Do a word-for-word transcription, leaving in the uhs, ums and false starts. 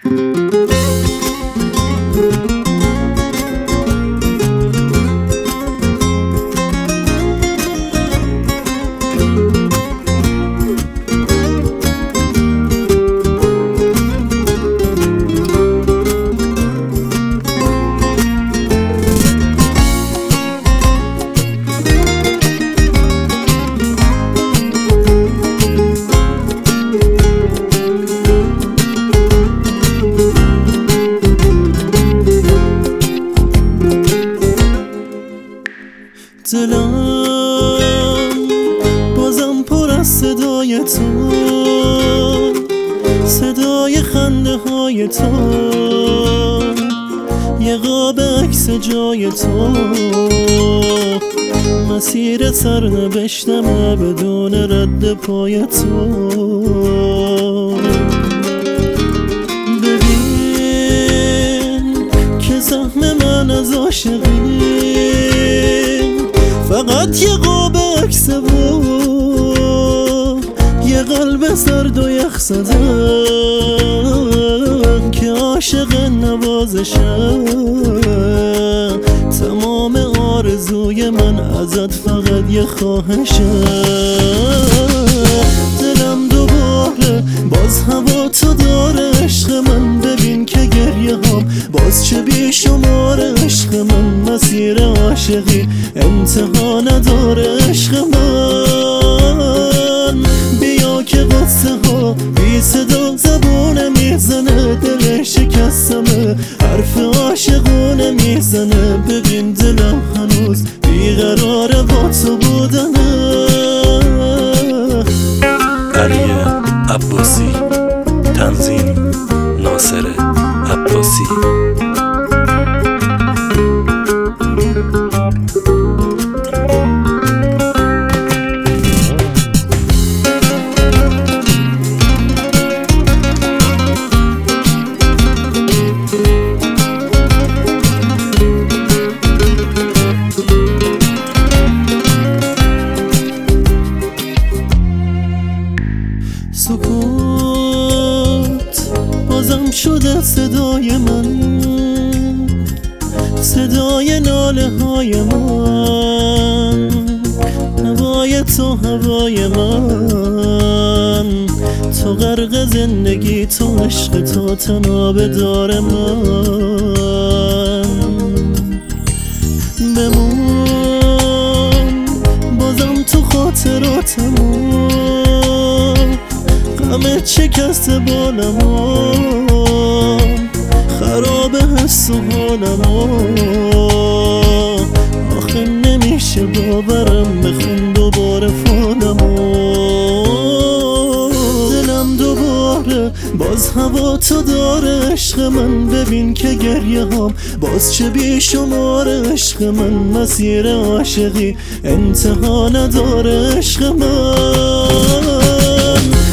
دلم بازم پر از صدای تو، صدای خنده های تو، یه قاب عکس جای تو. مسیر سرنوشتمه بدون رد پای تو. ببین که زخم من از عاشقی فقط یه قاب عکس و یه قلب سرد و یخ زدن که عاشق نوازشم. تمام آرزوی من ازت فقط یه خواهشم. دلم دوباره باز هوا تو داره عشق من. ببین که گریه هم باز چه بیشمار عشق من. مسیر عاشقی انتها نداره عشق من. بیا که قصه ها بی صدا زبونه میزنه. دل شکستمه حرف عاشقونه میزنه. ببین دلم هنوز بیقراره با تو بودنه. علی عباسی، تنظیم ناصر عباسی. سکوت بازم شده صدای من، صدای ناله های من. هوای تو هوای من، تو غرق زندگی، تو عشق، تو تناب دار من. بمون بازم تو خاطراتمون، غمت شکست بالمو، خراب حس و حالمو. آخه نمیشه باورم بخون دوباره فالمو. دلم دوباره باز هوا تو داره عشق من. ببین که گریه هم باز چه بیشمار عشق من. مسیر عاشقی انتها نداره عشق من.